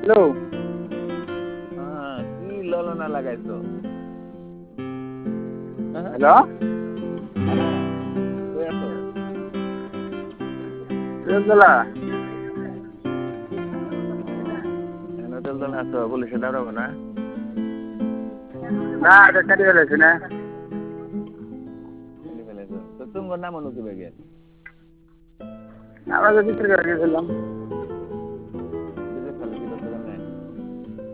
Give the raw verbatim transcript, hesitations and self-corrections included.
hello হ্যাঁ কি ললনা লাগাইছো হ্যালো কই আছো তেলতলা এনে তেলতলা আছো পুলিশে দাঁড়াবো না না এটা কাটি ফেলেছি না কেটে ফেলেছো তো তোমার নাম অনুকি বেগে আমরা তো ভিতরে গেছিলাম